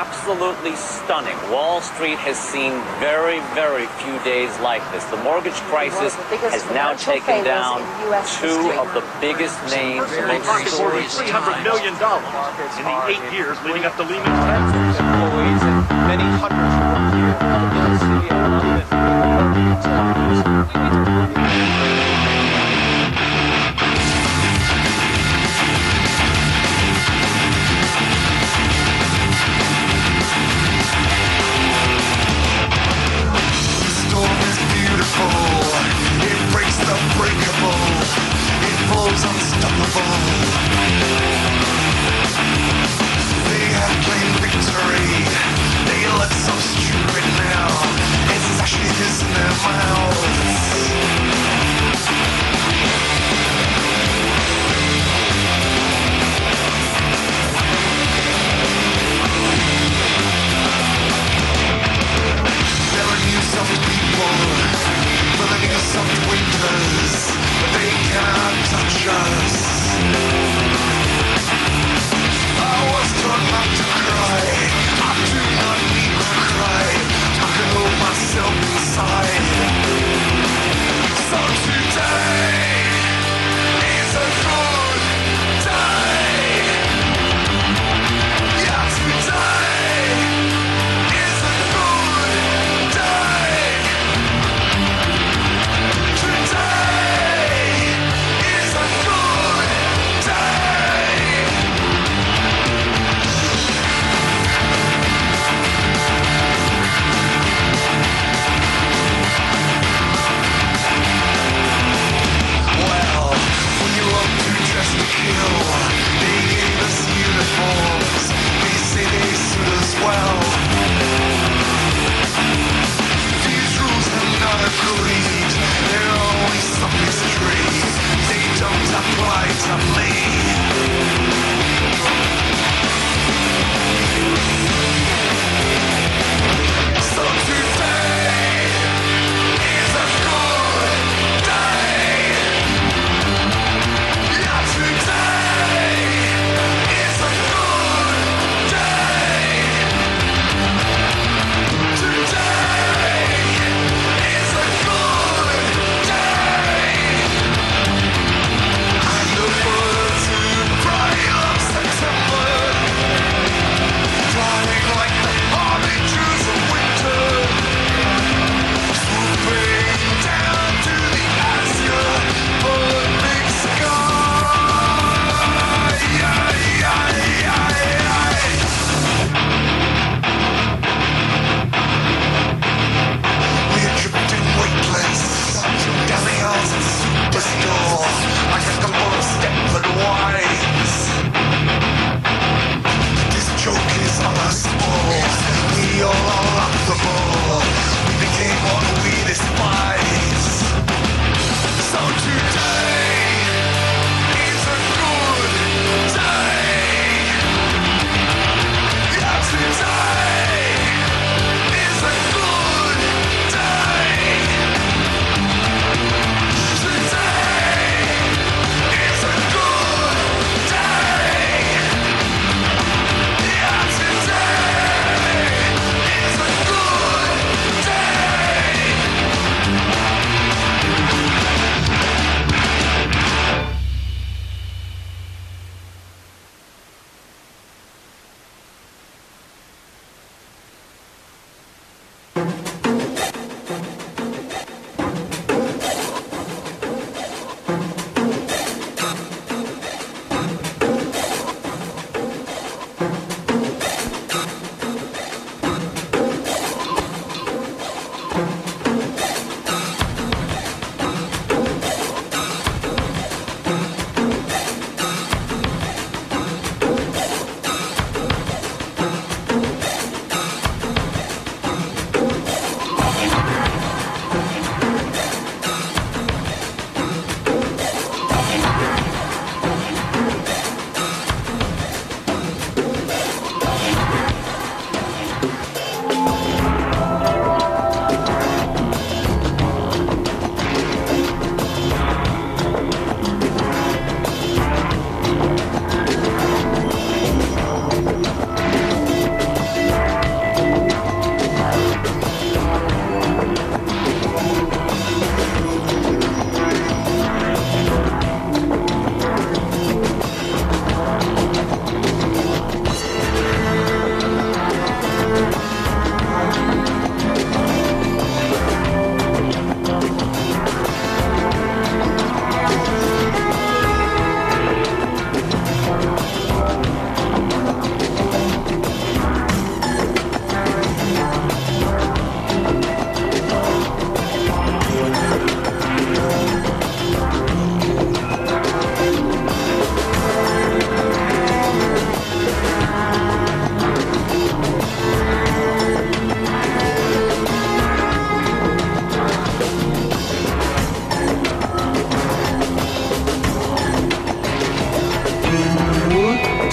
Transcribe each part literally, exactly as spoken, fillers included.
absolutely stunning. Wall Street has seen very, very few days like this. The mortgage crisis has now taken down two of the biggest names. They pocket more than three hundred million dollars in the eight years leading up to Lehman Brothers. Employees and many hundreds work here in the city of London. It breaks the breakable. It flows unstoppable. They have claimed victory. They look so stupid now. It's actually this in their mouths.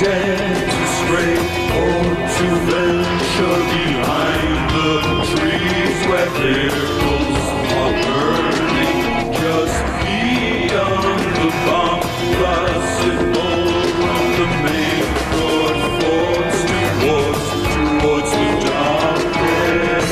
get straight or to venture behind the trees where vehicles are burning just beyond the bomb blasted ballroom. The main road forms towards, towards the darkness.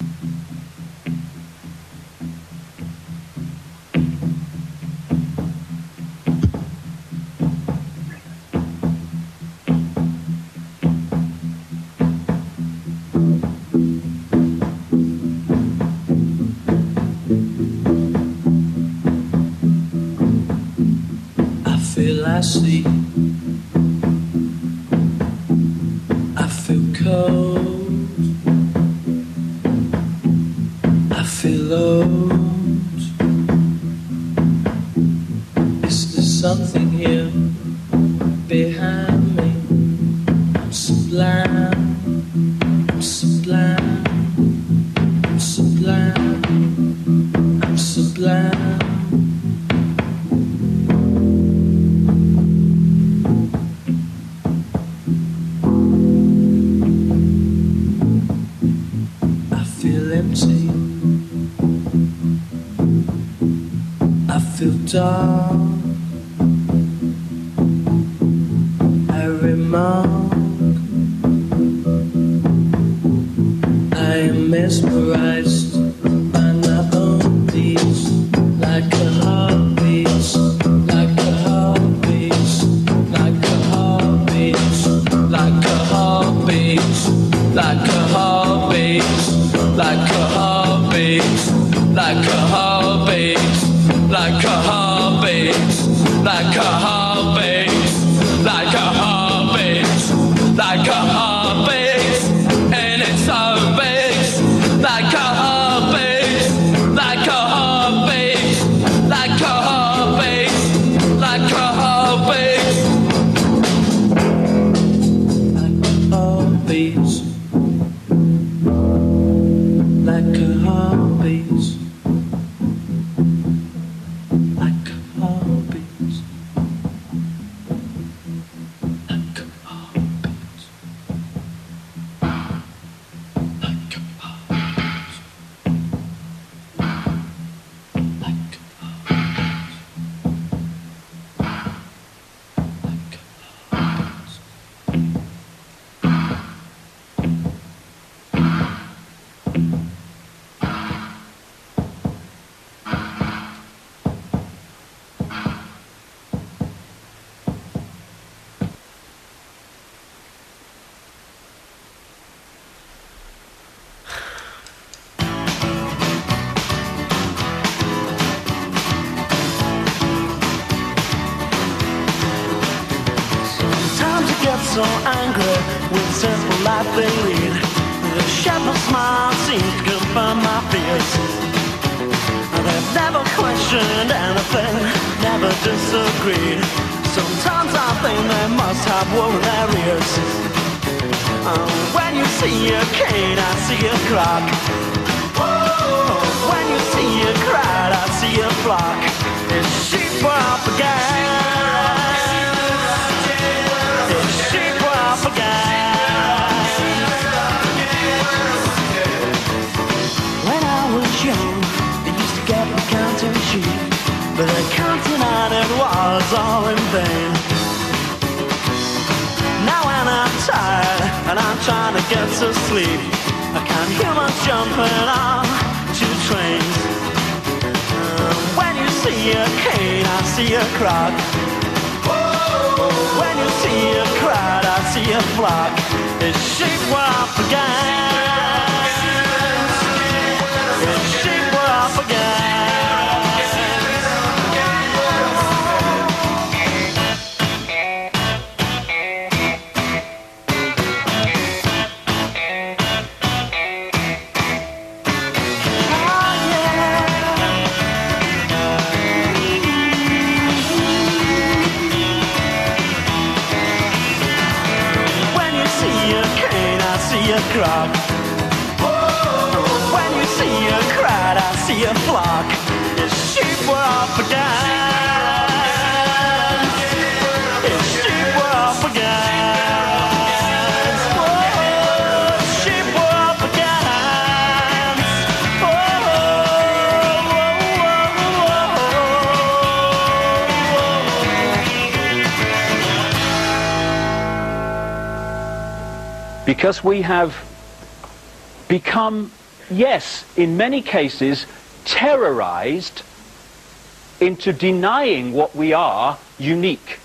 I see, I feel cold, I feel old. Is there something here behind me? I'm sublime, I'm sublime, I'm sublime, I'm sublime. I feel dark. I remark I am mesmerized by my own beats, like a heartbeat, like a heartbeat, like a heartbeat, like a heartbeat, like a heartbeat, like a heartbeat, like a heartbeat, like a heartbeat, like a heartbeat, like a heartbeat, like a heartbeat, and it's so big, like a heartbeat, like a heartbeat, like a heartbeat, like a heartbeat, like a heartbeat, like a heartbeat. So angry with simple life they lead. The shepherd's smile seems to confirm my fears. They've never questioned anything, never disagreed. Sometimes I think they must have wool in their ears. uh, When you see a cane, I see a clock. uh, When you see a crowd, I see a flock. It's sheep were up again. But the counting on it was all in vain. Now when I'm tired and I'm trying to get to sleep, I can't hear much jumping on two trains. uh, When you see a cane, I see a clock. When you see a crowd, I see a flock. It's sheep were up again. It's sheep were up again. Crowd. When you see a crowd, I see a flock. The sheep were up again. The sheep were up again. Oh, the sheep were up again. Oh, because we have become yes, in many cases, terrorized into denying what we are unique.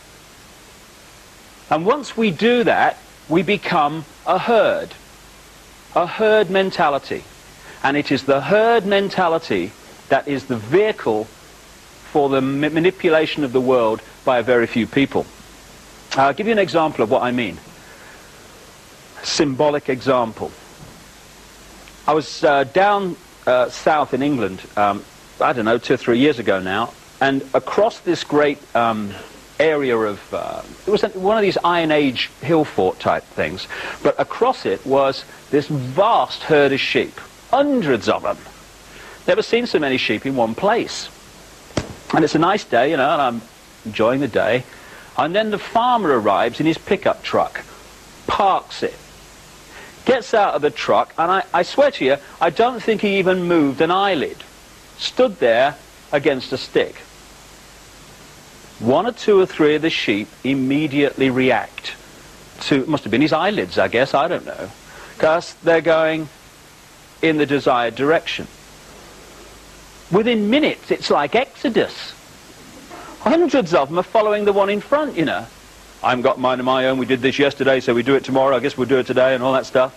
And once we do that, we become a herd, a herd mentality. And it is the herd mentality that is the vehicle for the ma- manipulation of the world by a very few people. I'll give you an example of what I mean. Symbolic example. I was uh, down uh, south in England, um, I don't know, two or three years ago now, and across this great um, area of, uh, it was one of these Iron Age hill fort type things, but across it was this vast herd of sheep, hundreds of them. Never seen so many sheep in one place. And it's a nice day, you know, and I'm enjoying the day, and then the farmer arrives in his pickup truck, parks it, gets out of the truck, and I, I swear to you, I don't think he even moved an eyelid. Stood there against a stick. One or two or three of the sheep immediately react to, it must have been his eyelids, I guess, I don't know, because they're going in the desired direction. Within minutes, it's like Exodus. Hundreds of them are following the one in front, you know. I haven't got mine of my own, we did this yesterday, so we do it tomorrow, I guess we'll do it today, and all that stuff.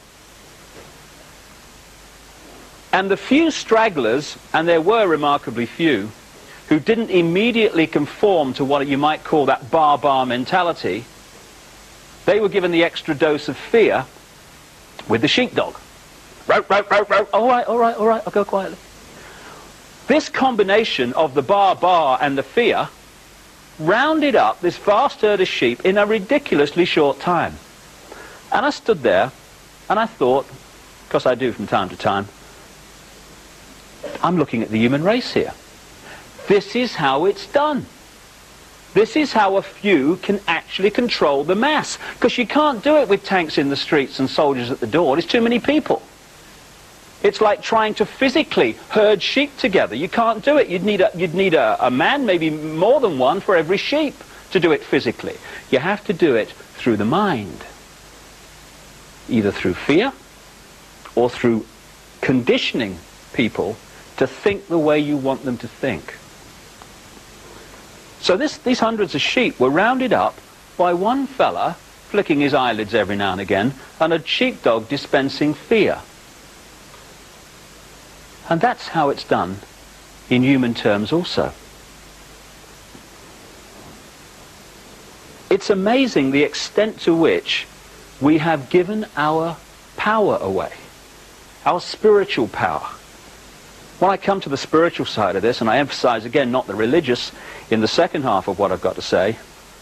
And the few stragglers, and there were remarkably few, who didn't immediately conform to what you might call that bar-bar mentality, they were given the extra dose of fear with the sheepdog. Row, row, row, row. All right, all right, all right, I'll go quietly. This combination of the bar-bar and the fear rounded up this vast herd of sheep in a ridiculously short time. And I stood there, and I thought, because I do from time to time, I'm looking at the human race here. This is how it's done. This is how a few can actually control the mass. Because you can't do it with tanks in the streets and soldiers at the door. There's too many people. It's like trying to physically herd sheep together. You can't do it. You'd need a, you'd need a, a man, maybe more than one, for every sheep to do it physically. You have to do it through the mind. Either through fear or through conditioning people to think the way you want them to think. So this, these hundreds of sheep were rounded up by one fella flicking his eyelids every now and again, and a sheepdog dispensing fear. And that's how it's done in human terms also. It's amazing the extent to which we have given our power away, our spiritual power. When I come to the spiritual side of this, and I emphasize again not the religious in the second half of what I've got to say,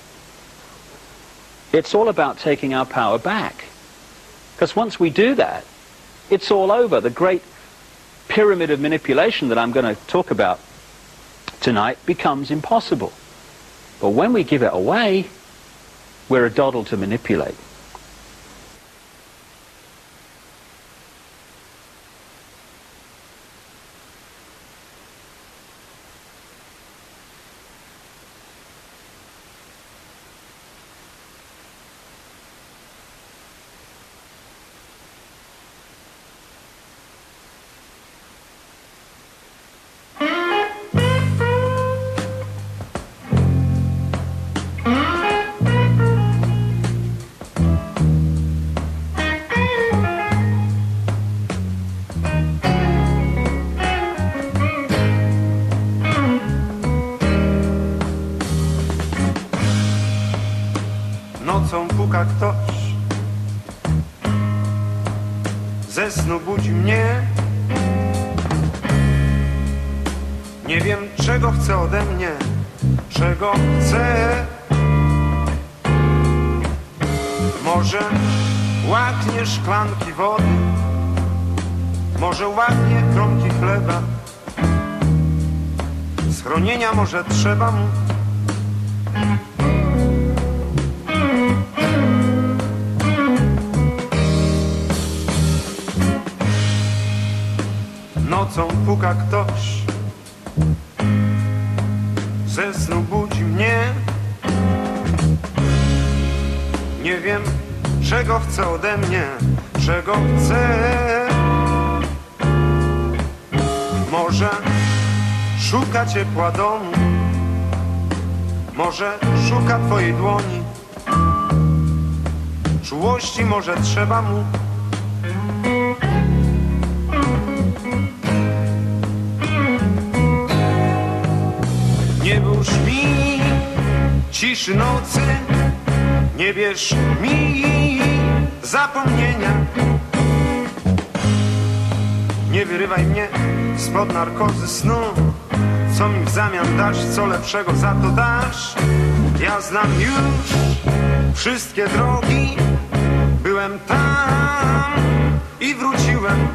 it's all about taking our power back. Because once we do that, it's all over. The great pyramid of manipulation that I'm going to talk about tonight becomes impossible. But when we give it away, we're a doddle to manipulate. Nocą puka ktoś, ze snu budzi mnie. Nie wiem, czego chce ode mnie, czego chce. Może łaknie szklanki wody, może łaknie kromki chleba. Schronienia może trzeba mu. Nocą puka ktoś, ze snu budzi mnie. Nie wiem, czego chce ode mnie, czego chce. Może szuka ciepła domu, może szuka twojej dłoni, czułości może trzeba mu. Nie burz mi ciszy nocy, nie bierz mi zapomnienia. Nie wyrywaj mnie spod narkozy snu. Co mi w zamian dasz, co lepszego za to dasz? Ja znam już wszystkie drogi. Byłem tam i wróciłem.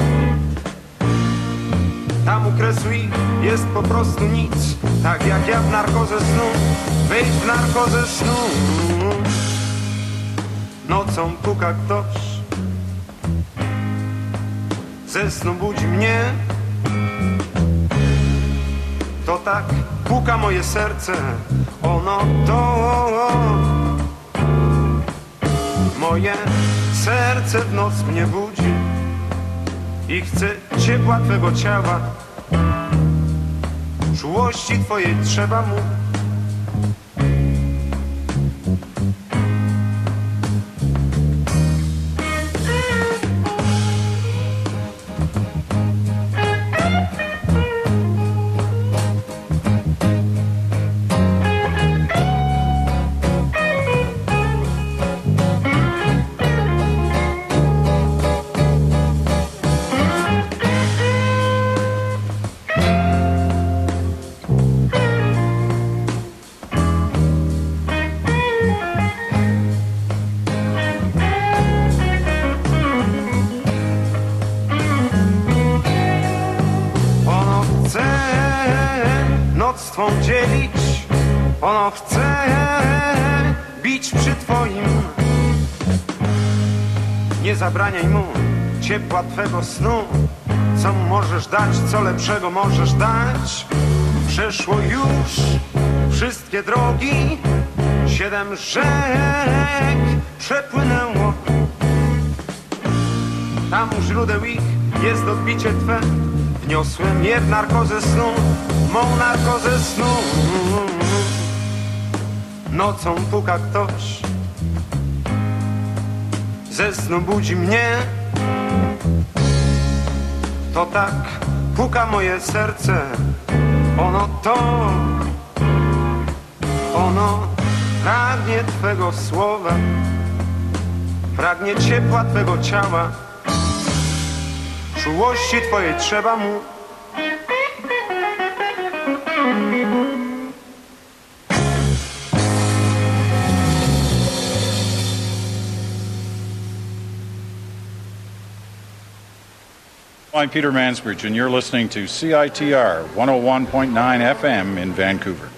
Tam u kresu ich jest po prostu nic. Tak jak ja w narkozę snu. Wejdź w narkozę snu. Nocą puka ktoś, ze snu budzi mnie. To tak puka moje serce. Ono to moje serce w noc mnie budzi i chce ciepła twego ciała. Czułości twojej trzeba mu. Noc twą dzielić, ono chce bić przy twoim. Nie zabraniaj mu ciepła twego snu. Co możesz dać, co lepszego możesz dać? Przeszło już wszystkie drogi, siedem rzek przepłynęło. Tam u źródeł ich jest odbicie twe. Wniosłem je w narkozę snu, mą narkozę snu. Nocą puka ktoś, ze snu budzi mnie. To tak puka moje serce. Ono to, ono pragnie twego słowa, pragnie ciepła twego ciała. Czułości twojej trzeba mu. I'm Peter Mansbridge, and you're listening to C I T R one oh one point nine F M in Vancouver.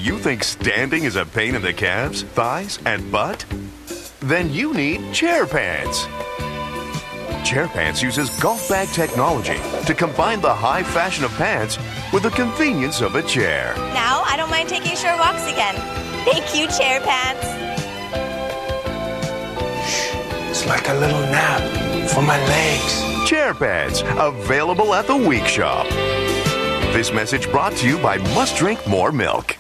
you think standing is a pain in the calves, thighs, and butt? Then you need Chair Pants. Chair Pants uses golf bag technology to combine the high fashion of pants with the convenience of a chair. Now I don't mind taking short walks again. Thank you, Chair Pants. It's like a little nap for my legs. Chair Pants, available at the Week Shop. This message brought to you by Must Drink More Milk.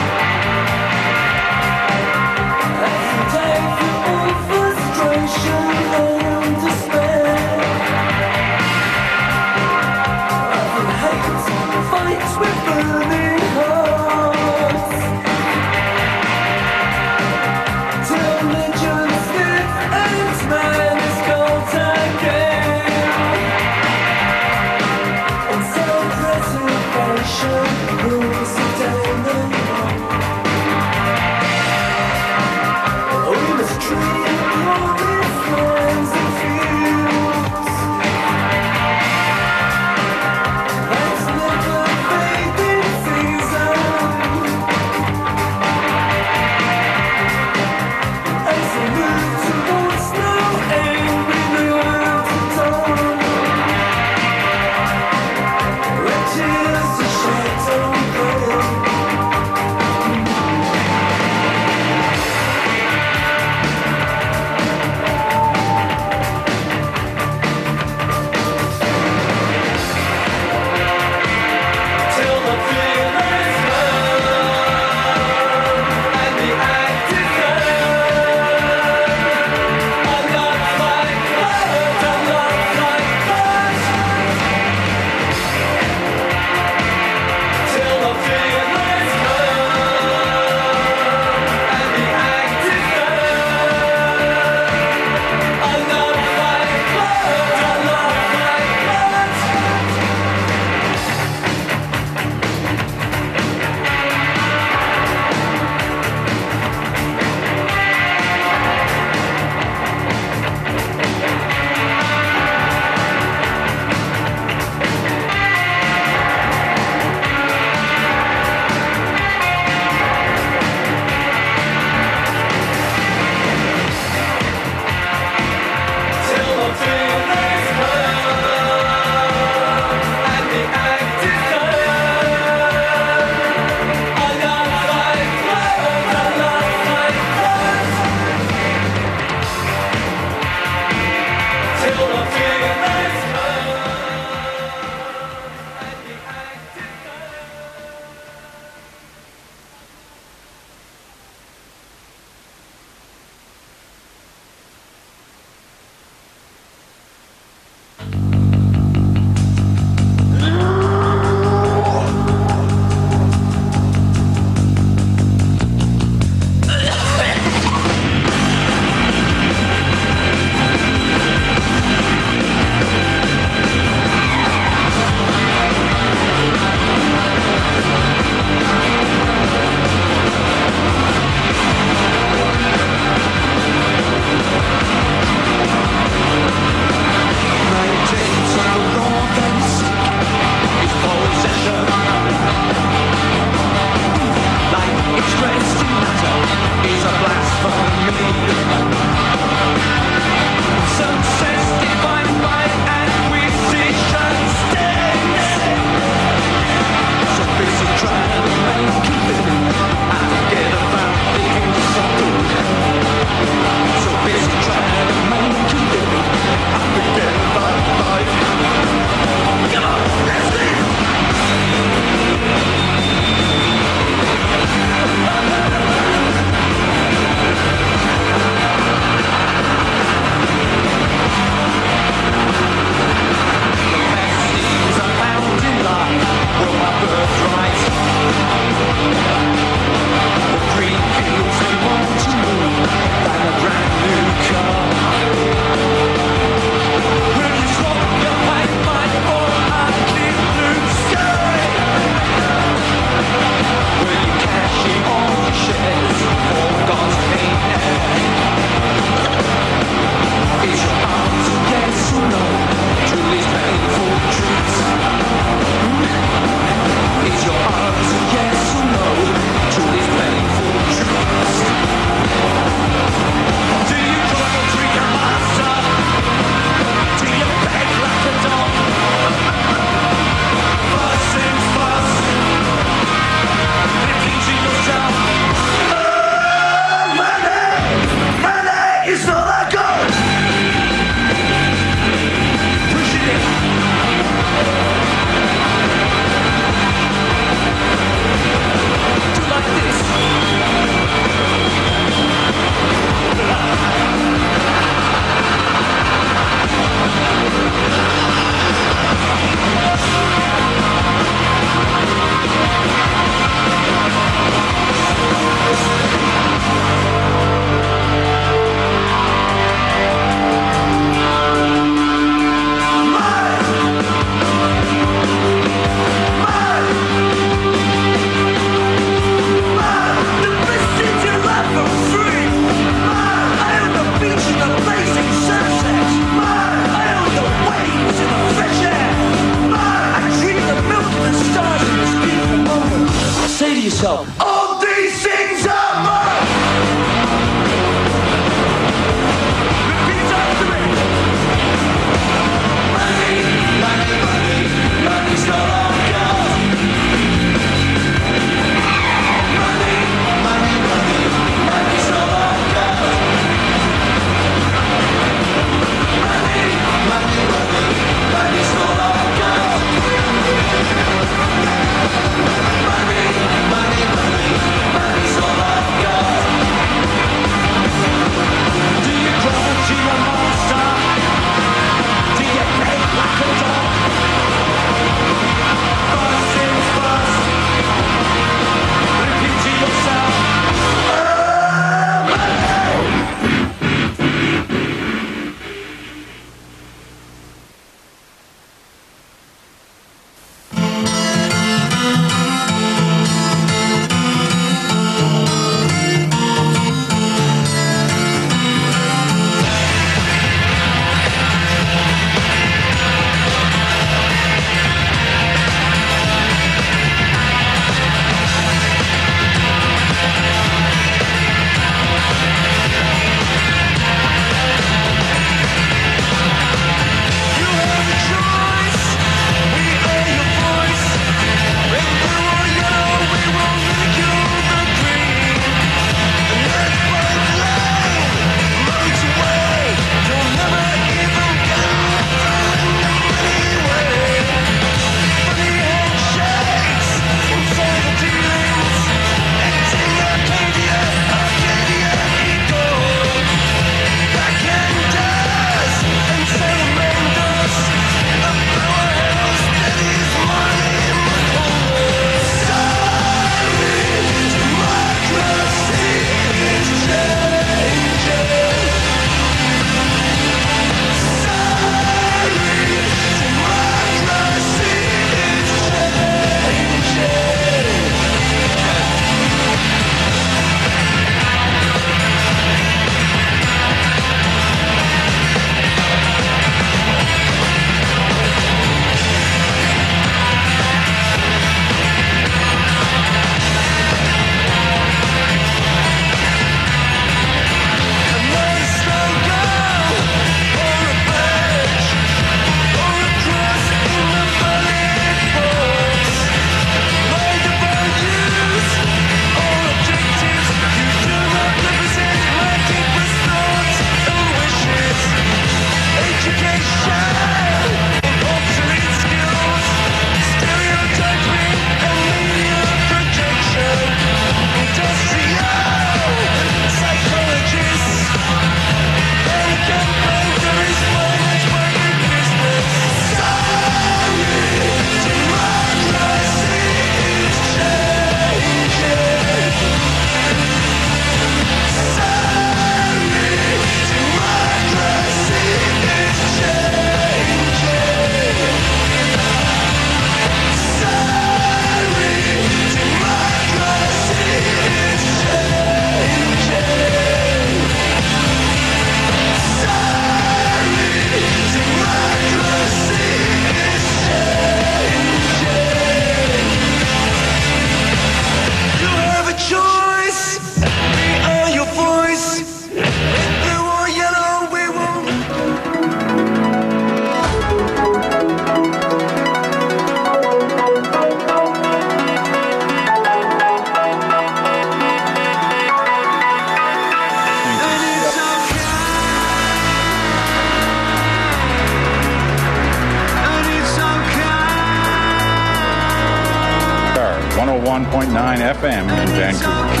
one point nine F M in Vancouver.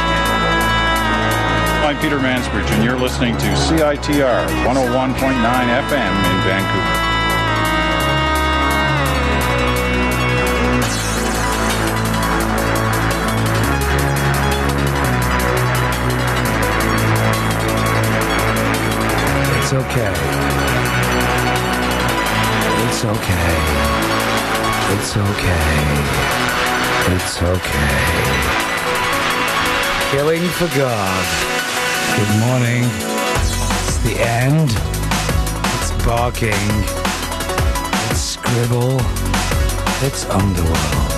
I'm Peter Mansbridge, and you're listening to C I T R one oh one point nine F M in Vancouver. It's okay. It's okay. It's okay. It's okay. Killing for God. Good morning. It's the end. It's barking. It's scribble. It's underworld.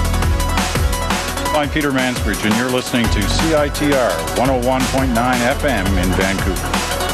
I'm Peter Mansbridge, and you're listening to C I T R one oh one point nine F M in Vancouver.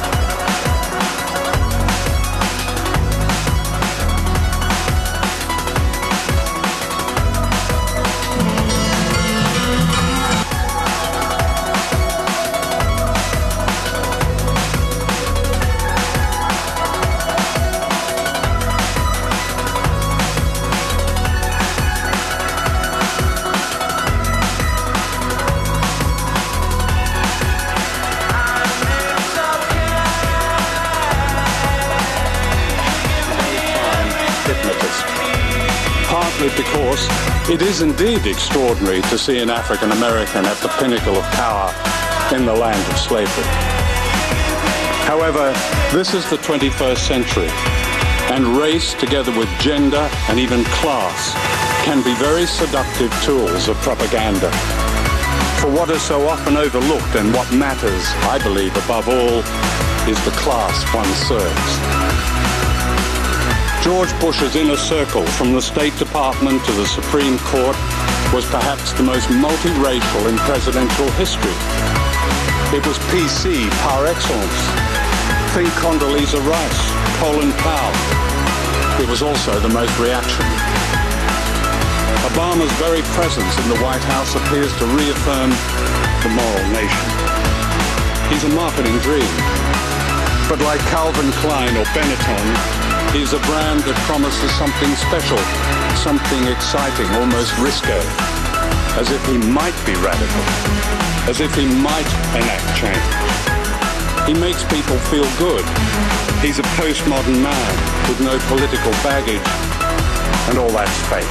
Because it is indeed extraordinary to see an African American at the pinnacle of power in the land of slavery. However, this is the twenty-first century, and race, together with gender and even class, can be very seductive tools of propaganda. For what is so often overlooked and what matters, I believe, above all, is the class one serves. George Bush's inner circle, from the State Department to the Supreme Court, was perhaps the most multiracial in presidential history. It was P C par excellence. Think Condoleezza Rice, Colin Powell. It was also the most reactionary. Obama's very presence in the White House appears to reaffirm the moral nation. He's a marketing dream. But like Calvin Klein or Benetton, he's a brand that promises something special, something exciting, almost risque, as if he might be radical, as if he might enact change. He makes people feel good. He's a postmodern man with no political baggage, and all that's fake.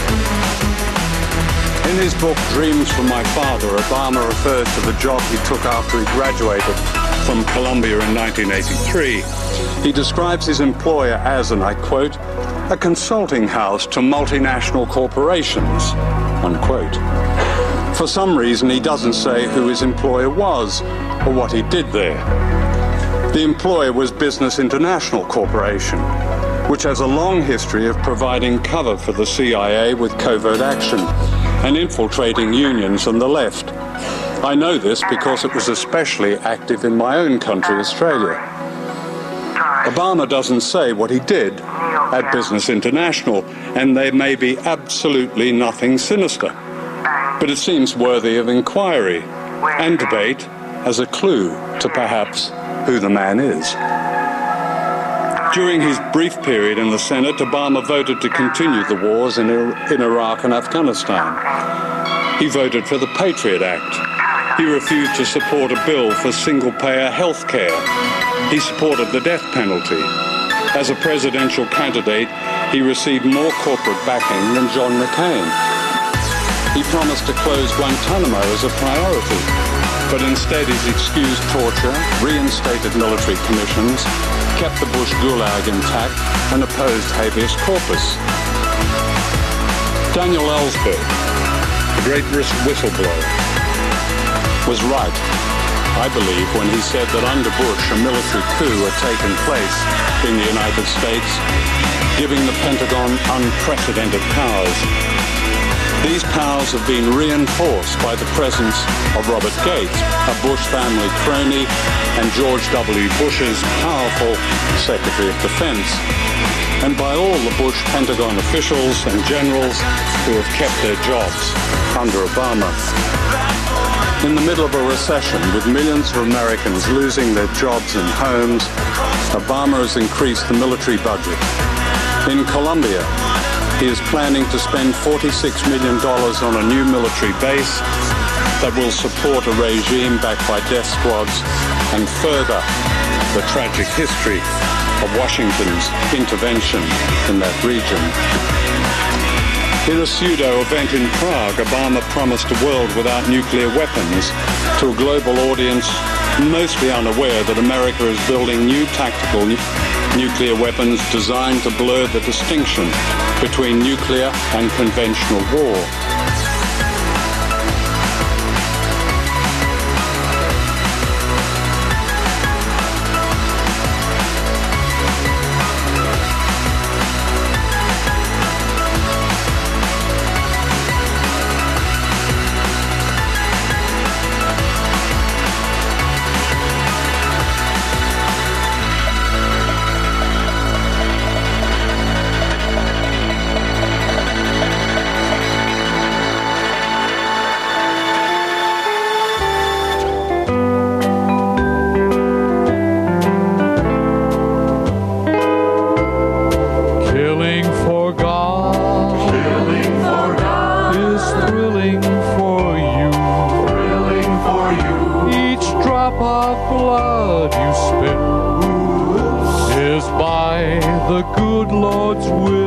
In his book, Dreams from My Father, Obama refers to the job he took after he graduated from Columbia in nineteen eighty-three. He describes his employer as, and I quote, a consulting house to multinational corporations, unquote. For some reason, he doesn't say who his employer was or what he did there. The employer was Business International Corporation, which has a long history of providing cover for the C I A with covert action and infiltrating unions on the left. I know this because it was especially active in my own country, Australia. Obama doesn't say what he did at Business International, and there may be absolutely nothing sinister. But it seems worthy of inquiry and debate as a clue to perhaps who the man is. During his brief period in the Senate, Obama voted to continue the wars in, in Iraq and Afghanistan. He voted for the Patriot Act. He refused to support a bill for single-payer health care. He supported the death penalty. As a presidential candidate, he received more corporate backing than John McCain. He promised to close Guantanamo as a priority, but instead he's excused torture, reinstated military commissions, kept the Bush Gulag intact, and opposed habeas corpus. Daniel Ellsberg, the great whistleblower, was right, I believe, when he said that under Bush a military coup had taken place in the United States, giving the Pentagon unprecedented powers. These powers have been reinforced by the presence of Robert Gates, a Bush family crony, and George W. Bush's powerful Secretary of Defense, and by all the Bush Pentagon officials and generals who have kept their jobs under Obama. In the middle of a recession, with millions of Americans losing their jobs and homes, Obama has increased the military budget. In Colombia, he is planning to spend forty-six million dollars on a new military base that will support a regime backed by death squads and further the tragic history of Washington's intervention in that region. In a pseudo event in Prague, Obama promised a world without nuclear weapons to a global audience mostly unaware that America is building new tactical nu- nuclear weapons designed to blur the distinction between nuclear and conventional war. the good Lord's will.